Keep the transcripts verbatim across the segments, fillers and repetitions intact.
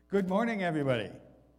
Good morning, everybody.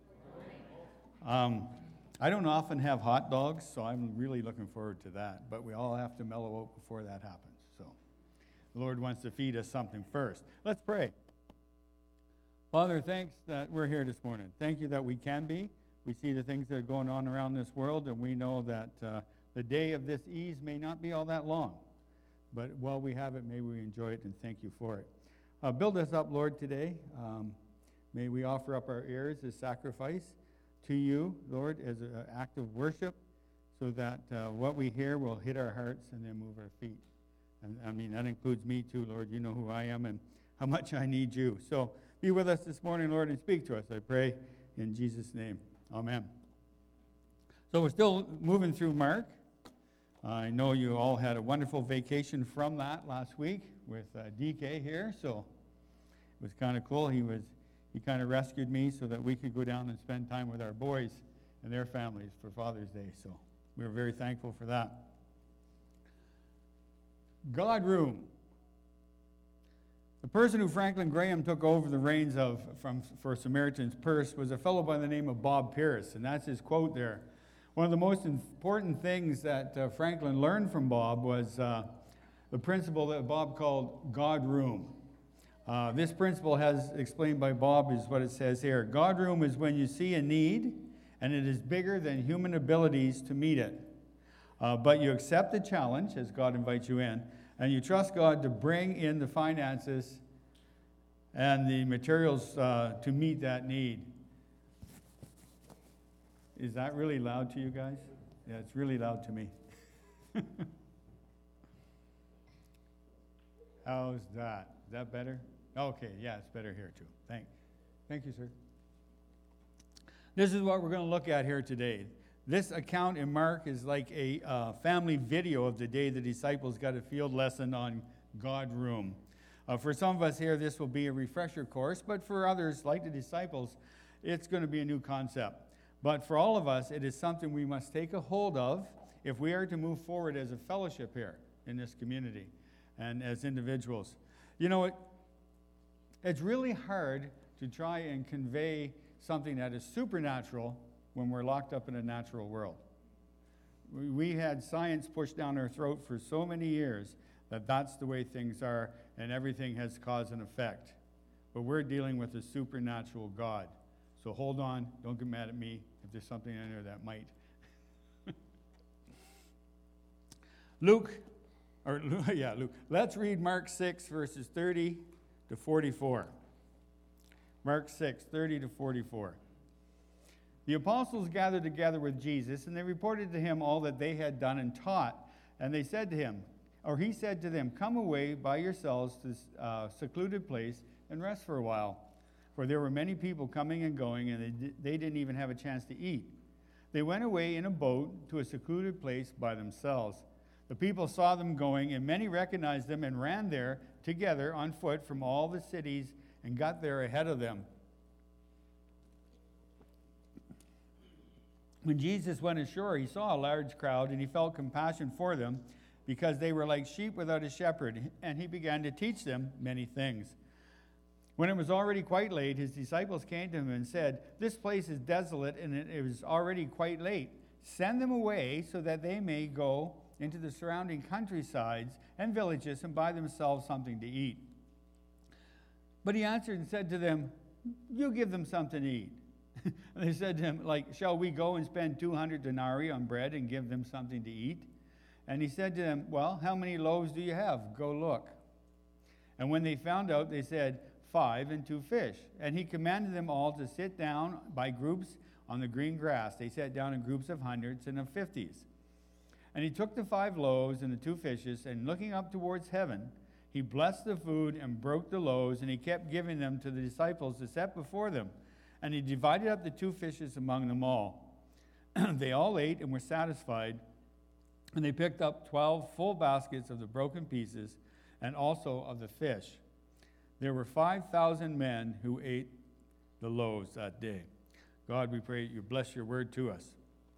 Um, I don't often have hot dogs, so I'm really looking forward to that. But we all have to mellow out before that happens. So the Lord wants to feed us something first. Let's pray. Father, thanks that we're here this morning. Thank you that we can be. We see the things that are going on around this world, and we know that uh, the day of this ease may not be all that long. But while we have it, may we enjoy it, and thank you for it. Uh, build us up, Lord, today. Um, may we offer up our ears as sacrifice to you, Lord, as an act of worship, so that uh, what we hear will hit our hearts and then move our feet. And I mean, that includes me too, Lord. You know who I am and how much I need you. So be with us this morning, Lord, and speak to us, I pray, in Jesus' name. Amen. So we're still moving through Mark. I know you all had a wonderful vacation from that last week with uh, D K here, so it was kind of cool. He was he kind of rescued me so that we could go down and spend time with our boys and their families for Father's Day. So we were very thankful for that. God Room. The person who Franklin Graham took over the reins of from for Samaritan's Purse was a fellow by the name of Bob Pierce, and that's his quote there. One of the most important things that uh, Franklin learned from Bob was uh, the principle that Bob called God Room. Uh, this principle, has explained by Bob, is what it says here. God Room is when you see a need, and it is bigger than human abilities to meet it. Uh, but you accept the challenge, as God invites you in, and you trust God to bring in the finances and the materials uh, to meet that need. Is that really loud to you guys? Yeah, it's really loud to me. How's that? Is that better? Okay, yeah, it's better here too. Thank, thank you, sir. This is what we're going to look at here today. This account in Mark is like a uh, family video of the day the disciples got a field lesson on God Room. Uh, for some of us here, this will be a refresher course, but for others, like the disciples, it's going to be a new concept. But for all of us, it is something we must take a hold of if we are to move forward as a fellowship here in this community and as individuals. You know, it, it's really hard to try and convey something that is supernatural when we're locked up in a natural world. We, we had science pushed down our throat for so many years that that's the way things are, and everything has cause and effect. But we're dealing with a supernatural God. So hold on, don't get mad at me if there's something in there that might. Luke, or yeah, Luke. Let's read Mark six, verses thirty to forty-four. Mark six, thirty to forty-four. The apostles gathered together with Jesus, and they reported to him all that they had done and taught. And they said to him, or he said to them, "Come away by yourselves to a secluded place and rest for a while." For there were many people coming and going, and they, di- they didn't even have a chance to eat. They went away in a boat to a secluded place by themselves. The people saw them going, and many recognized them and ran there together on foot from all the cities and got there ahead of them. When Jesus went ashore, he saw a large crowd, and he felt compassion for them because they were like sheep without a shepherd, and he began to teach them many things. When it was already quite late, his disciples came to him and said, "This place is desolate, and it is already quite late. Send them away so that they may go into the surrounding countrysides and villages and buy themselves something to eat." But he answered and said to them, "You give them something to eat." And they said to him, like, "Shall we go and spend two hundred denarii on bread and give them something to eat?" And he said to them, "Well, how many loaves do you have? Go look." And when they found out, they said, "Five and two fish." And he commanded them all to sit down by groups on the green grass. They sat down in groups of hundreds and of fifties. And he took the five loaves and the two fishes, and looking up towards heaven, he blessed the food and broke the loaves, and he kept giving them to the disciples to set before them. And he divided up the two fishes among them all. They all ate and were satisfied, and they picked up twelve full baskets of the broken pieces and also of the fish. There were five thousand men who ate the loaves that day. God, we pray you bless your word to us.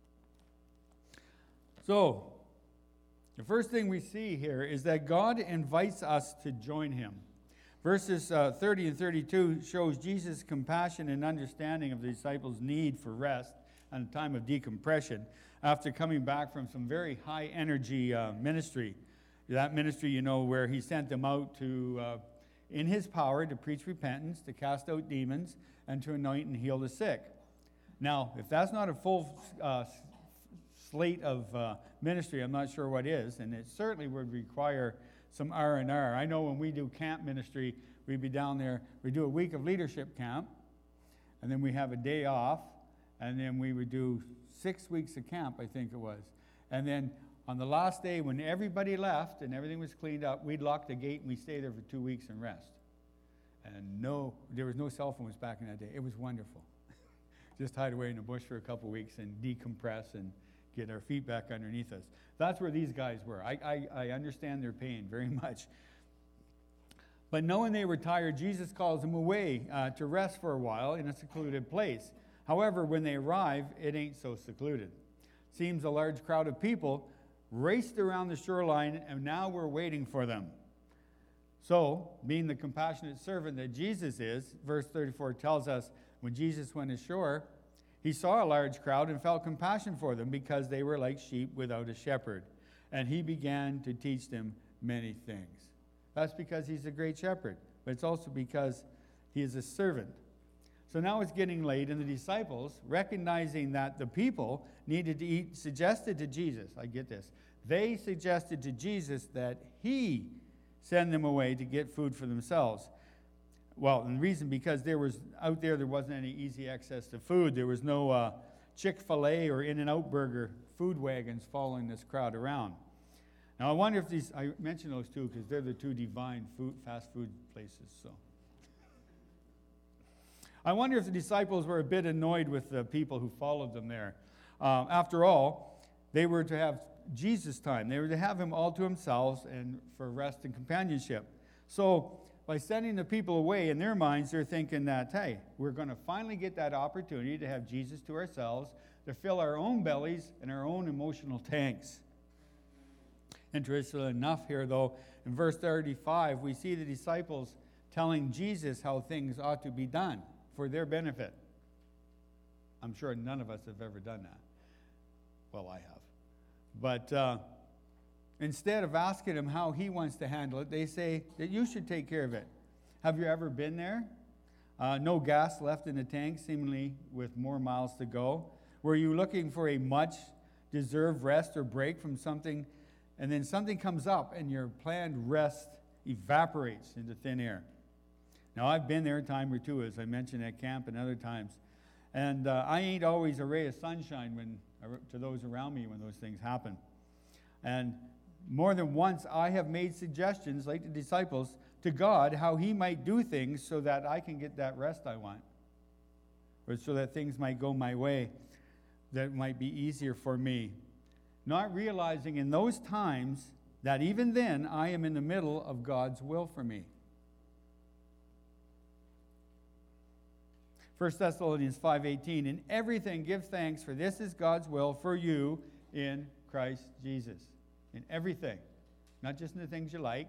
So, the first thing we see here is that God invites us to join him. Verses uh, thirty and thirty-two shows Jesus' compassion and understanding of the disciples' need for rest and a time of decompression after coming back from some very high-energy uh, ministry. That ministry, you know, where he sent them out to, uh, in his power, to preach repentance, to cast out demons, and to anoint and heal the sick. Now, if that's not a full uh, slate of uh, ministry, I'm not sure what is, and it certainly would require some R and R. I know when we do camp ministry, we'd be down there, we do a week of leadership camp, and then we have a day off, and then we would do six weeks of camp, I think it was. And then on the last day, when everybody left and everything was cleaned up, we'd lock the gate and we'd stay there for two weeks and rest. And no, there was no cell phones back in that day. It was wonderful. Just hide away in the bush for a couple weeks and decompress and get our feet back underneath us. That's where these guys were. I, I, I understand their pain very much. But knowing they were tired, Jesus calls them away uh, to rest for a while in a secluded place. However, when they arrive, it ain't so secluded. Seems a large crowd of people raced around the shoreline, and now we're waiting for them. So, being the compassionate servant that Jesus is, verse thirty-four tells us, when Jesus went ashore, he saw a large crowd and felt compassion for them because they were like sheep without a shepherd. And he began to teach them many things. That's because he's a great shepherd, but it's also because he is a servant. So now it's getting late, and the disciples, recognizing that the people needed to eat, suggested to Jesus, I get this, they suggested to Jesus that he send them away to get food for themselves. Well, and the reason, because there was, out there, there wasn't any easy access to food. There was no uh, Chick-fil-A or In-N-Out Burger food wagons following this crowd around. Now, I wonder if these, I mentioned those two because they're the two divine food, fast food places, so. I wonder if the disciples were a bit annoyed with the people who followed them there. Um, after all, they were to have Jesus' time. They were to have him all to themselves and for rest and companionship. So by sending the people away, in their minds, they're thinking that, hey, we're going to finally get that opportunity to have Jesus to ourselves, to fill our own bellies and our own emotional tanks. Interesting enough here, though, in verse thirty-five, we see the disciples telling Jesus how things ought to be done for their benefit. I'm sure none of us have ever done that. Well, I have. But uh, instead of asking him how he wants to handle it, they say that you should take care of it. Have you ever been there? Uh, no gas left in the tank, seemingly with more miles to go. Were you looking for a much-deserved rest or break from something, and then something comes up and your planned rest evaporates into thin air? Now, I've been there a time or two, as I mentioned at camp and other times. And uh, I ain't always a ray of sunshine when, to those around me when those things happen. And more than once, I have made suggestions, like the disciples, to God how he might do things so that I can get that rest I want, or so that things might go my way, that might be easier for me. Not realizing in those times that even then I am in the middle of God's will for me. First Thessalonians five eighteen, in everything give thanks, for this is God's will for you in Christ Jesus. In everything. Not just in the things you like.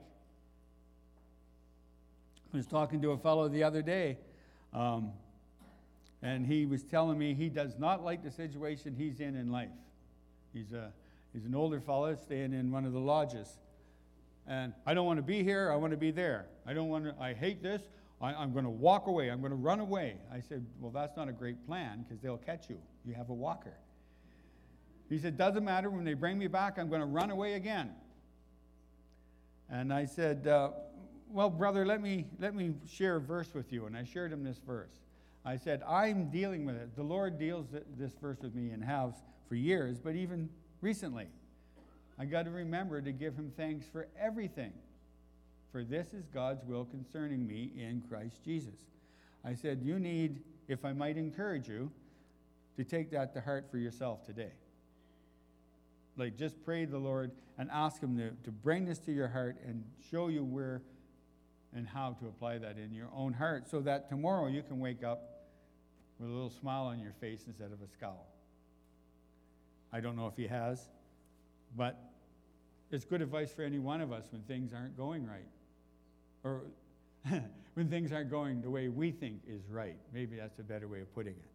I was talking to a fellow the other day, um, and he was telling me he does not like the situation he's in in life. He's, a, he's an older fellow staying in one of the lodges. And I don't want to be here, I want to be there. I don't want to, I hate this. I, I'm going to walk away. I'm going to run away. I said, well, that's not a great plan because they'll catch you. You have a walker. He said, doesn't matter. When they bring me back, I'm going to run away again. And I said, uh, well, brother, let me, let me share a verse with you. And I shared him this verse. I said, I'm dealing with it. The Lord deals this verse with me and has for years, but even recently. I got to remember to give him thanks for everything. For this is God's will concerning me in Christ Jesus. I said, you need, if I might encourage you, to take that to heart for yourself today. Like, just pray to the Lord and ask him to, to bring this to your heart and show you where and how to apply that in your own heart so that tomorrow you can wake up with a little smile on your face instead of a scowl. I don't know if he has, but it's good advice for any one of us when things aren't going right. Or when things aren't going the way we think is right. Maybe that's a better way of putting it.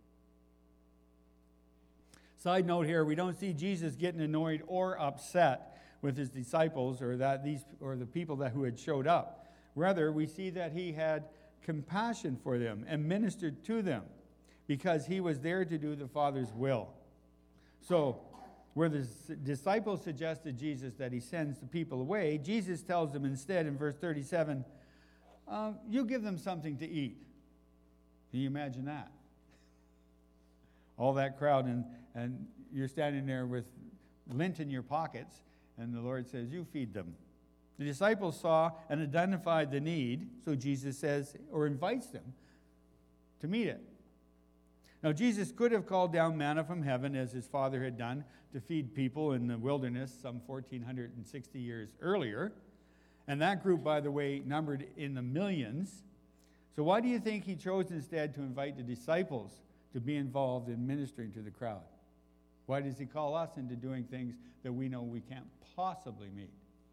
Side note here, we don't see Jesus getting annoyed or upset with his disciples or that these or the people that who had showed up. Rather, we see that he had compassion for them and ministered to them because he was there to do the Father's will. So, where the disciples suggested Jesus that he sends the people away, Jesus tells them instead in verse thirty-seven, uh, you give them something to eat. Can you imagine that? All that crowd, and, and you're standing there with lint in your pockets, and the Lord says, you feed them. The disciples saw and identified the need, so Jesus says, or invites them to meet it. Now, Jesus could have called down manna from heaven, as his Father had done, to feed people in the wilderness some one thousand four hundred sixty years earlier. And that group, by the way, numbered in the millions. So why do you think he chose instead to invite the disciples to be involved in ministering to the crowd? Why does he call us into doing things that we know we can't possibly meet?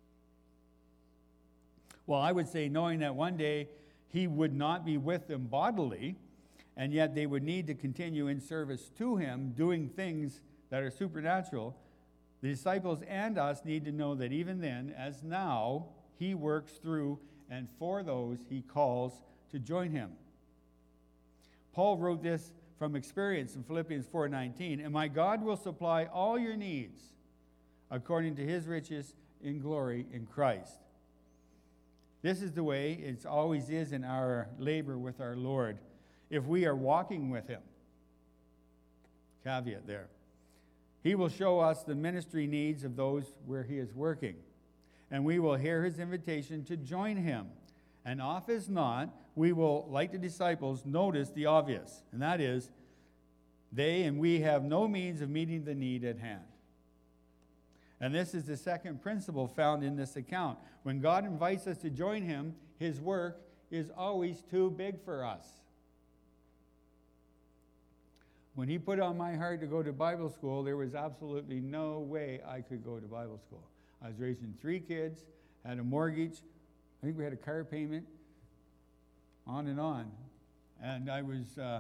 Well, I would say knowing that one day he would not be with them bodily, and yet they would need to continue in service to him, doing things that are supernatural, the disciples and us need to know that even then, as now, he works through and for those he calls to join him. Paul wrote this from experience in Philippians four nineteen, and my God will supply all your needs according to his riches in glory in Christ. This is the way it always is in our labor with our Lord. If we are walking with him, caveat there, he will show us the ministry needs of those where he is working, and we will hear his invitation to join him. And off as not, we will, like the disciples, notice the obvious, and that is, they and we have no means of meeting the need at hand. And this is the second principle found in this account. When God invites us to join him, his work is always too big for us. When he put on my heart to go to Bible school, there was absolutely no way I could go to Bible school. I was raising three kids, had a mortgage, I think we had a car payment, on and on. And I was, uh,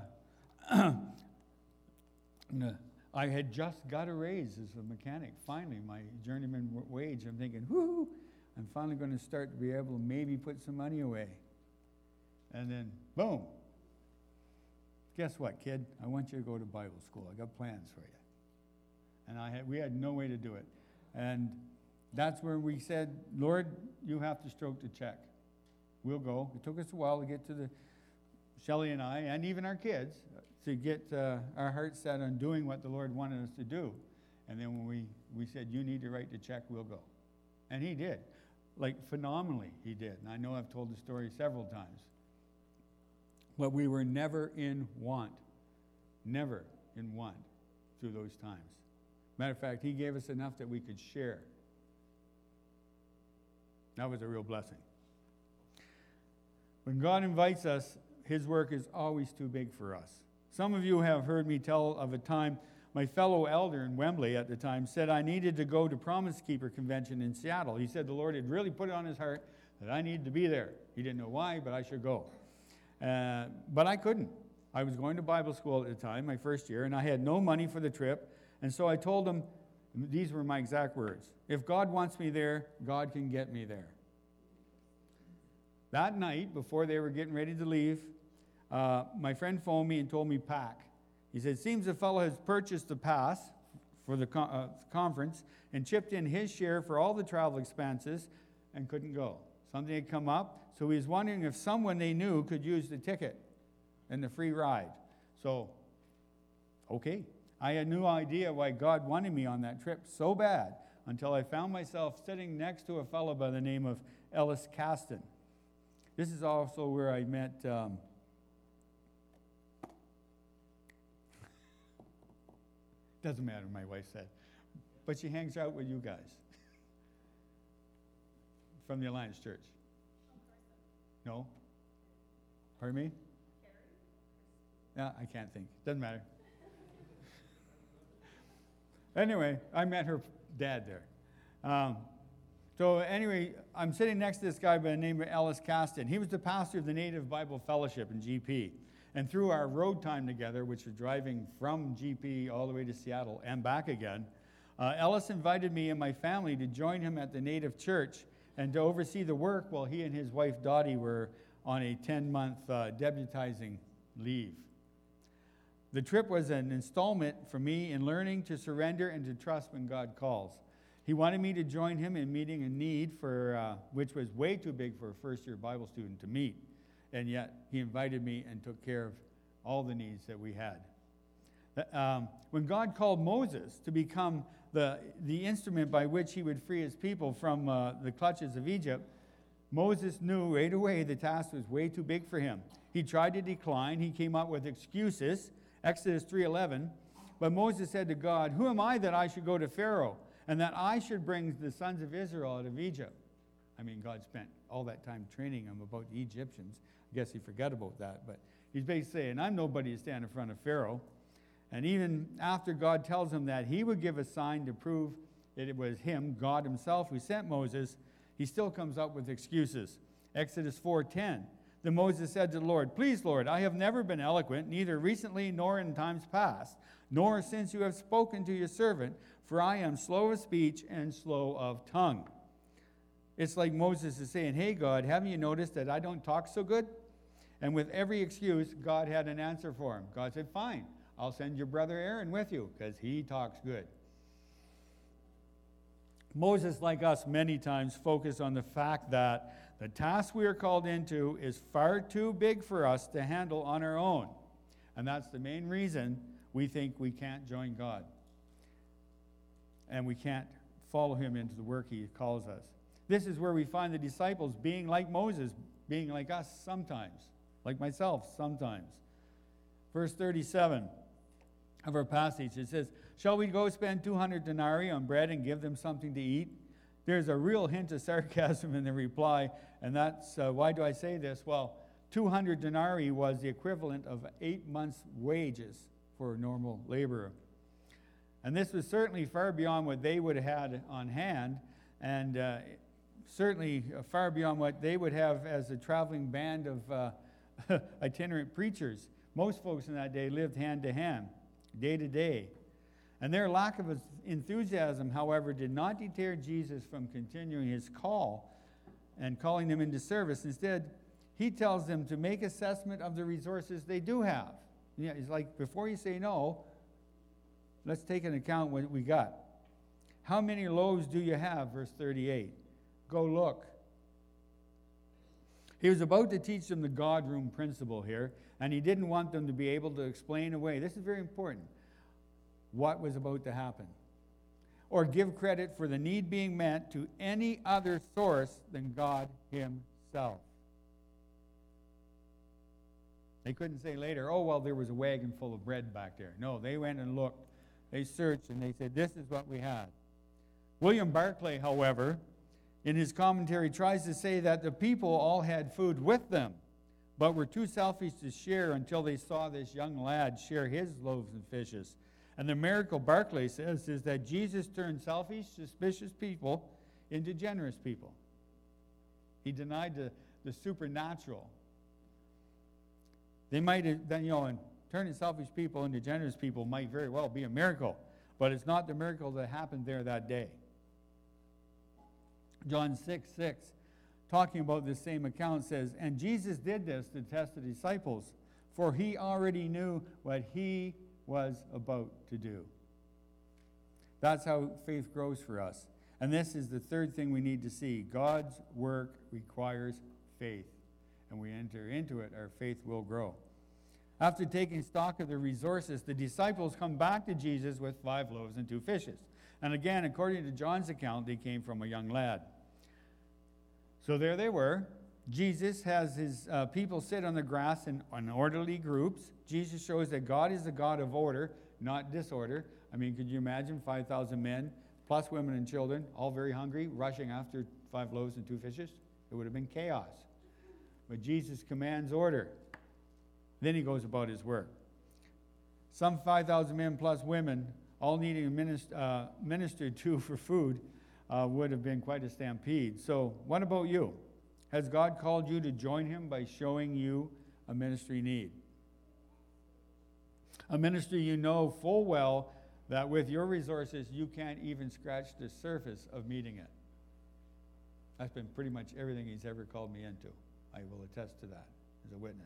I had just got a raise as a mechanic. Finally, my journeyman wage, I'm thinking, whoo, I'm finally going to start to be able to maybe put some money away. And then, boom. Guess what, kid? I want you to go to Bible school. I got plans for you. And I had, we had no way to do it. And that's where we said, Lord, you have to stroke the check. We'll go. It took us a while to get to the, Shelley and I, and even our kids, to get uh, our hearts set on doing what the Lord wanted us to do. And then when we, we said, you need to write the check, we'll go. And he did. Like, phenomenally, he did. And I know I've told the story several times. But we were never in want. Never in want through those times. Matter of fact, he gave us enough that we could share. That was a real blessing. When God invites us, his work is always too big for us. Some of you have heard me tell of a time my fellow elder in Wembley at the time said I needed to go to Promise Keeper Convention in Seattle. He said the Lord had really put it on his heart that I needed to be there. He didn't know why, but I should go. Uh, but I couldn't. I was going to Bible school at the time, my first year, and I had no money for the trip. And so I told him, these were my exact words, if God wants me there, God can get me there. That night, before they were getting ready to leave, uh, my friend phoned me and told me, pack. He said, seems the fellow has purchased the pass for the con- uh, conference and chipped in his share for all the travel expenses and couldn't go. Something had come up, so he was wondering if someone they knew could use the ticket and the free ride. So, okay. I had no idea why God wanted me on that trip so bad until I found myself sitting next to a fellow by the name of Ellis Caston. This is also where I met um, doesn't matter, my wife said, but she hangs out with you guys from the Alliance Church. No? Pardon me? Yeah, I can't think. Doesn't matter. Anyway, I met her dad there. Um, So anyway, I'm sitting next to this guy by the name of Ellis Caston. He was the pastor of the Native Bible Fellowship in G P. And through our road time together, which was driving from G P all the way to Seattle and back again, uh, Ellis invited me and my family to join him at the Native Church and to oversee the work while he and his wife Dottie were on a ten-month uh, deputizing leave. The trip was an installment for me in learning to surrender and to trust when God calls. He wanted me to join him in meeting a need for, uh, which was way too big for a first-year Bible student to meet. And yet, he invited me and took care of all the needs that we had. Um, when God called Moses to become the, the instrument by which he would free his people from uh, the clutches of Egypt, Moses knew right away the task was way too big for him. He tried to decline. He came up with excuses, Exodus three eleven. But Moses said to God, "Who am I that I should go to Pharaoh, and that I should bring the sons of Israel out of Egypt?" I mean, God spent all that time training him about the Egyptians. I guess he forgot about that. But he's basically saying, I'm nobody to stand in front of Pharaoh. And even after God tells him that he would give a sign to prove that it was him, God himself, who sent Moses, he still comes up with excuses. Exodus four ten. Then Moses said to the Lord, "Please, Lord, I have never been eloquent, neither recently nor in times past, nor since you have spoken to your servant, for I am slow of speech and slow of tongue." It's like Moses is saying, "Hey, God, haven't you noticed that I don't talk so good?" And with every excuse, God had an answer for him. God said, "Fine, I'll send your brother Aaron with you, because he talks good." Moses, like us, many times focus on the fact that the task we are called into is far too big for us to handle on our own. And that's the main reason we think we can't join God. And we can't follow him into the work he calls us. This is where we find the disciples being like Moses, being like us sometimes, like myself sometimes. Verse thirty-seven of our passage, it says, "Shall we go spend two hundred denarii on bread and give them something to eat?" There's a real hint of sarcasm in the reply, and that's, uh, why do I say this? Well, two hundred denarii was the equivalent of eight months' wages for a normal laborer. And this was certainly far beyond what they would have had on hand, and uh, certainly far beyond what they would have as a traveling band of uh, itinerant preachers. Most folks in that day lived hand to hand, day to day. And their lack of enthusiasm, however, did not deter Jesus from continuing his call and calling them into service. Instead, he tells them to make assessment of the resources they do have. Yeah, he's like, before you say no, let's take into account what we got. How many loaves do you have? Verse thirty-eight. Go look. He was about to teach them the God room principle here, and he didn't want them to be able to explain away. This is very important. What was about to happen, or give credit for the need being met to any other source than God himself. They couldn't say later, "Oh, well, there was a wagon full of bread back there." No, they went and looked. They searched, and they said, "This is what we had." William Barclay, however, in his commentary, tries to say that the people all had food with them, but were too selfish to share until they saw this young lad share his loaves and fishes. And the miracle, Barclay says, is that Jesus turned selfish, suspicious people into generous people. He denied the, the supernatural. They might have, you know, and turning selfish people into generous people might very well be a miracle, but it's not the miracle that happened there that day. John six six, talking about this same account, says, "And Jesus did this to test the disciples, for he already knew what he was about to do." That's how faith grows for us. And this is the third thing we need to see. God's work requires faith. And we enter into it, our faith will grow. After taking stock of the resources, the disciples come back to Jesus with five loaves and two fishes. And again, according to John's account, they came from a young lad. So there they were. Jesus has his uh, people sit on the grass in, in orderly groups. Jesus shows that God is a God of order, not disorder. I mean, could you imagine five thousand men, plus women and children, all very hungry, rushing after five loaves and two fishes? It would have been chaos. But Jesus commands order. Then he goes about his work. Some five thousand men plus women, all needing minister, uh, ministered to for food, uh, would have been quite a stampede. So what about you? Has God called you to join him by showing you a ministry need? A ministry you know full well that with your resources you can't even scratch the surface of meeting it. That's been pretty much everything he's ever called me into. I will attest to that as a witness.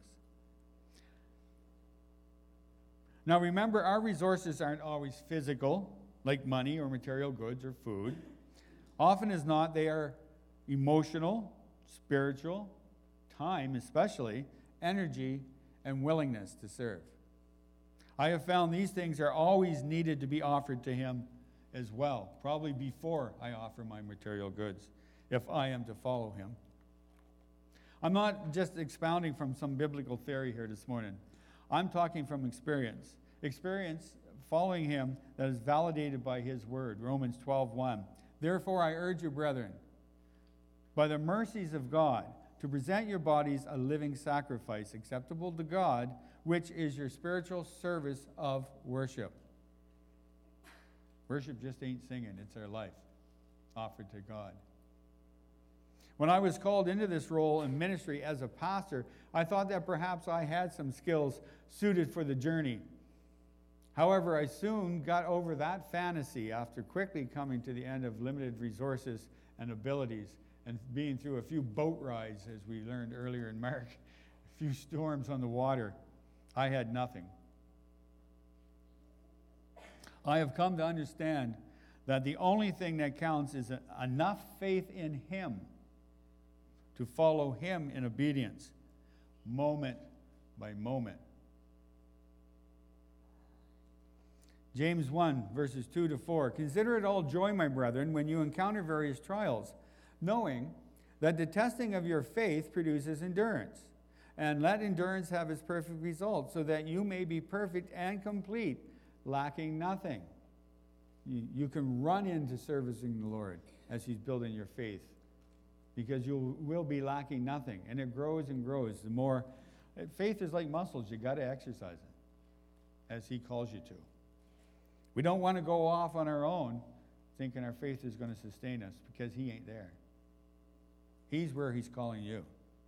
Now remember, our resources aren't always physical, like money or material goods or food. Often as not, they are emotional, spiritual, time especially, energy, and willingness to serve. I have found these things are always needed to be offered to him as well, probably before I offer my material goods, if I am to follow him. I'm not just expounding from some biblical theory here this morning. I'm talking from experience. Experience following him that is validated by his word, Romans twelve one. Therefore I urge you, brethren, by the mercies of God, to present your bodies a living sacrifice, acceptable to God, which is your spiritual service of worship. Worship just ain't singing, it's our life offered to God. When I was called into this role in ministry as a pastor, I thought that perhaps I had some skills suited for the journey. However, I soon got over that fantasy after quickly coming to the end of limited resources and abilities and being through a few boat rides, as we learned earlier in Mark, a few storms on the water. I had nothing. I have come to understand that the only thing that counts is enough faith in him to follow him in obedience, moment by moment. James one, verses two to four. Consider it all joy, my brethren, when you encounter various trials, knowing that the testing of your faith produces endurance. And let endurance have its perfect result, so that you may be perfect and complete, lacking nothing. You, you can run into servicing the Lord as he's building your faith, because you will be lacking nothing. And it grows and grows. The more, faith is like muscles. You got to exercise it as he calls you to. We don't want to go off on our own thinking our faith is going to sustain us, because he ain't there. He's where he's calling you.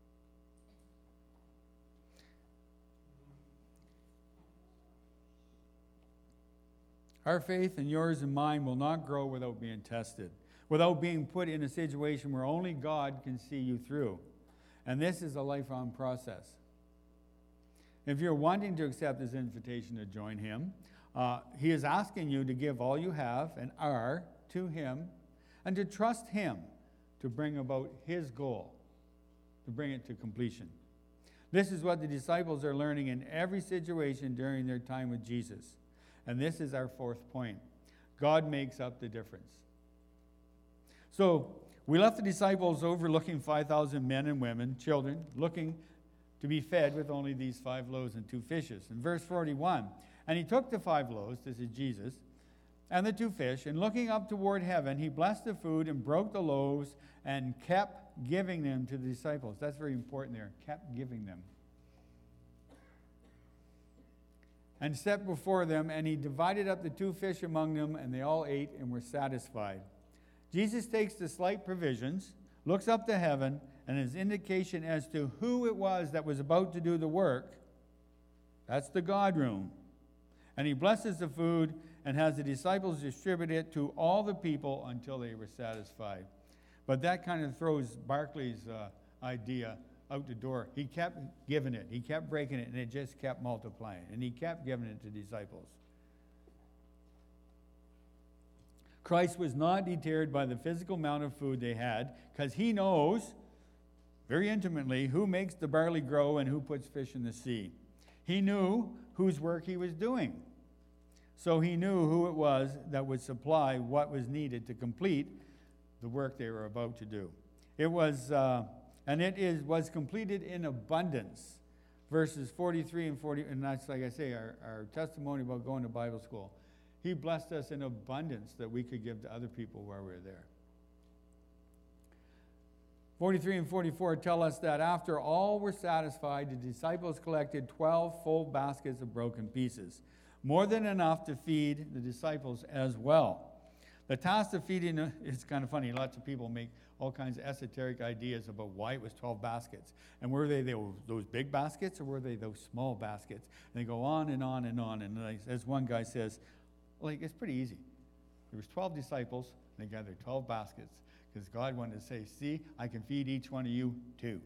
Our faith, and yours and mine, will not grow without being tested, without being put in a situation where only God can see you through. And this is a lifelong process. If you're wanting to accept his invitation to join him, uh, he is asking you to give all you have and are to him, and to trust him to bring about his goal, to bring it to completion. This is what the disciples are learning in every situation during their time with Jesus. And this is our fourth point. God makes up the difference. So we left the disciples overlooking five thousand men and women, children, looking to be fed with only these five loaves and two fishes. In verse forty-one, and he took the five loaves, this is Jesus, and the two fish, and looking up toward heaven, he blessed the food and broke the loaves and kept giving them to the disciples. That's very important there, kept giving them. And set before them, and he divided up the two fish among them, and they all ate and were satisfied. Jesus takes the slight provisions, looks up to heaven, and his indication as to who it was that was about to do the work. That's the God room. And he blesses the food and has the disciples distribute it to all the people until they were satisfied. But that kind of throws Barclay's uh, idea out the door. He kept giving it. He kept breaking it, and it just kept multiplying. And he kept giving it to disciples. Christ was not deterred by the physical amount of food they had, because he knows very intimately who makes the barley grow and who puts fish in the sea. He knew whose work he was doing. So he knew who it was that would supply what was needed to complete the work they were about to do. It was... Uh, And it is was completed in abundance. Verses forty-three and forty, and that's, like I say, our, our testimony about going to Bible school. He blessed us in abundance that we could give to other people while we were there. forty-three and forty-four tell us that after all were satisfied, the disciples collected twelve full baskets of broken pieces, more than enough to feed the disciples as well. The task of feeding, uh, it's kind of funny, lots of people make all kinds of esoteric ideas about why it was twelve baskets. And were they, they were those big baskets or were they those small baskets? And they go on and on and on. And like, as one guy says, like, it's pretty easy. There was twelve disciples, and they gathered twelve baskets because God wanted to say, see, I can feed each one of you too.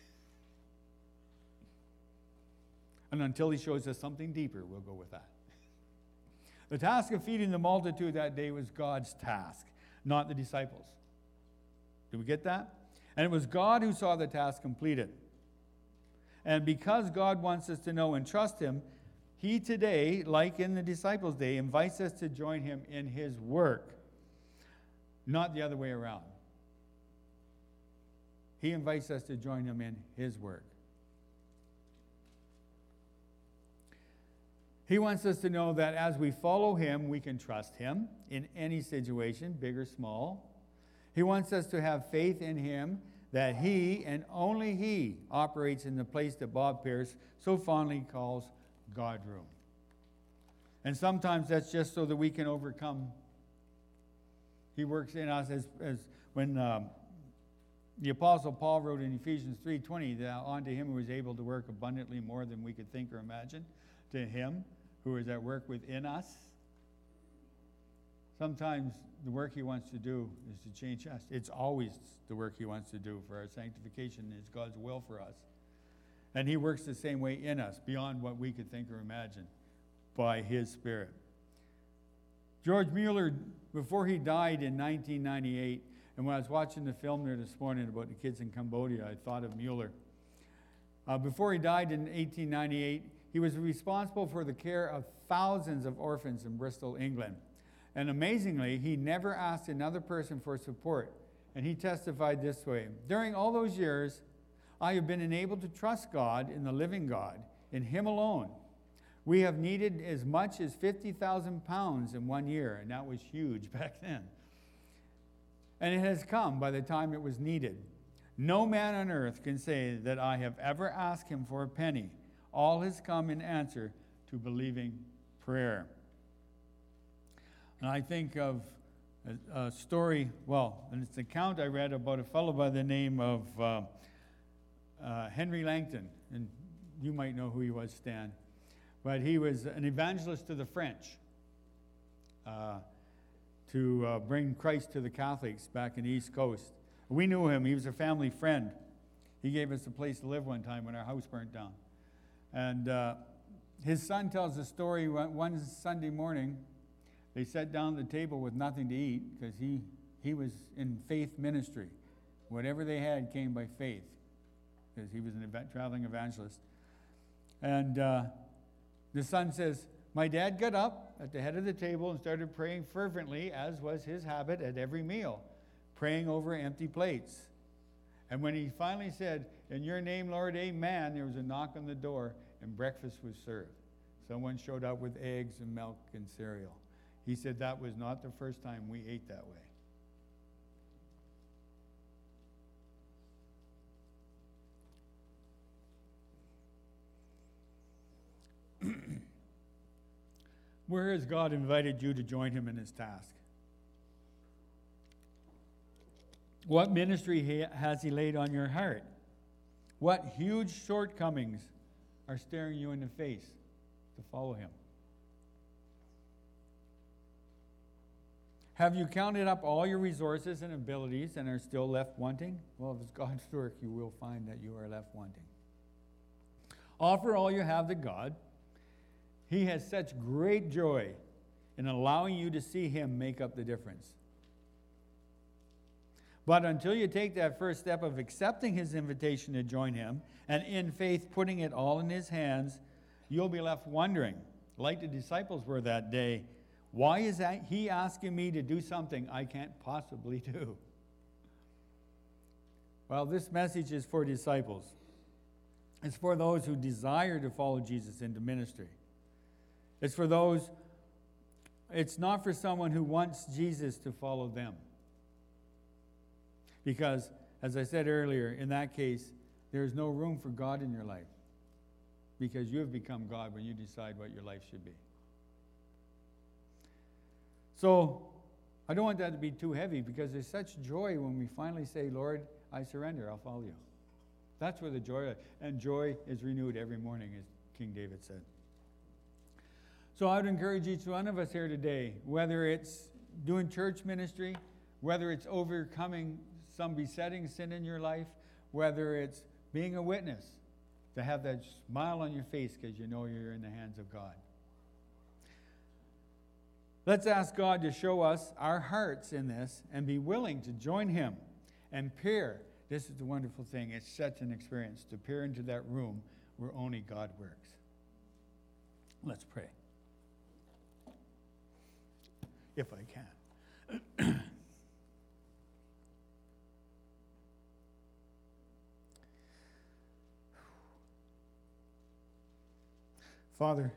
And until he shows us something deeper, we'll go with that. The task of feeding the multitude that day was God's task, not the disciples. Did we get that? And it was God who saw the task completed. And because God wants us to know and trust him, he today, like in the disciples' day, invites us to join him in his work, not the other way around. He invites us to join him in his work. He wants us to know that as we follow him, we can trust him in any situation, big or small. He wants us to have faith in him that he and only he operates in the place that Bob Pierce so fondly calls God room. And sometimes that's just so that we can overcome. He works in us as, as when um, the Apostle Paul wrote in Ephesians three twenty, that unto him who is able to work abundantly more than we could think or imagine, to him who is at work within us. Sometimes the work he wants to do is to change us. It's always the work he wants to do for our sanctification. It's God's will for us. And he works the same way in us, beyond what we could think or imagine, by his Spirit. George Mueller, before he died in nineteen ninety-eight, and when I was watching the film there this morning about the kids in Cambodia, I thought of Mueller. Uh, before he died in eighteen ninety-eight, he was responsible for the care of thousands of orphans in Bristol, England. And amazingly, he never asked another person for support. And he testified this way: during all those years, I have been enabled to trust God in the living God, in him alone. We have needed as much as fifty thousand pounds in one year, and that was huge back then. And it has come by the time it was needed. No man on earth can say that I have ever asked him for a penny. All has come in answer to believing prayer. And I think of a, a story, well, and it's an account I read about a fellow by the name of uh, uh, Henry Langton. And you might know who he was, Stan. But he was an evangelist to the French uh, to uh, bring Christ to the Catholics back in the East Coast. We knew him. He was a family friend. He gave us a place to live one time when our house burnt down. And uh, his son tells a story. One Sunday morning, they sat down at the table with nothing to eat because he, he was in faith ministry. Whatever they had came by faith because he was a ev- traveling evangelist. And uh, the son says, my dad got up at the head of the table and started praying fervently, as was his habit at every meal, praying over empty plates. And when he finally said, in your name, Lord, amen, there was a knock on the door and breakfast was served. Someone showed up with eggs and milk and cereal. He said that was not the first time we ate that way. Where has God invited you to join him in his task? What ministry has he laid on your heart? What huge shortcomings are staring you in the face to follow him? Have you counted up all your resources and abilities and are still left wanting? Well, if it's God's work, you will find that you are left wanting. Offer all you have to God. He has such great joy in allowing you to see him make up the difference. But until you take that first step of accepting his invitation to join him and in faith putting it all in his hands, you'll be left wondering, like the disciples were that day, why is that he asking me to do something I can't possibly do? Well, this message is for disciples. It's for those who desire to follow Jesus into ministry. It's for those, it's not for someone who wants Jesus to follow them. Because, as I said earlier, in that case, there is no room for God in your life. Because you have become God when you decide what your life should be. So, I don't want that to be too heavy, because there's such joy when we finally say, Lord, I surrender, I'll follow you. That's where the joy, and joy is renewed every morning, as King David said. So I would encourage each one of us here today, whether it's doing church ministry, whether it's overcoming some besetting sin in your life, whether it's being a witness, to have that smile on your face because you know you're in the hands of God. Let's ask God to show us our hearts in this and be willing to join him and peer. This is the wonderful thing. It's such an experience to peer into that room where only God works. Let's pray. If I can. Father,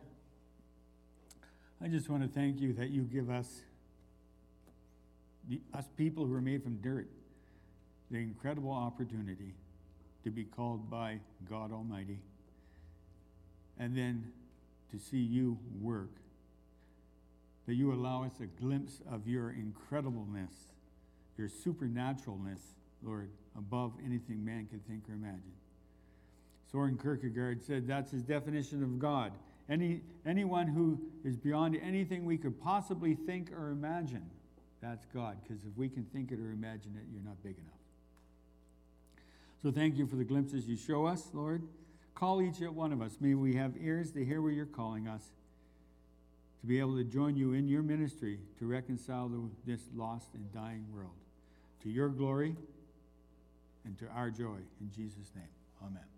I just want to thank you that you give us, the, us people who are made from dirt, the incredible opportunity to be called by God Almighty, and then to see you work, that you allow us a glimpse of your incredibleness, your supernaturalness, Lord, above anything man could think or imagine. Soren Kierkegaard said that's his definition of God. Any, anyone who is beyond anything we could possibly think or imagine, that's God. Because if we can think it or imagine it, you're not big enough. So thank you for the glimpses you show us, Lord. Call each one of us. May we have ears to hear where you're calling us, to be able to join you in your ministry to reconcile the, this lost and dying world. To your glory and to our joy. In Jesus' name, amen.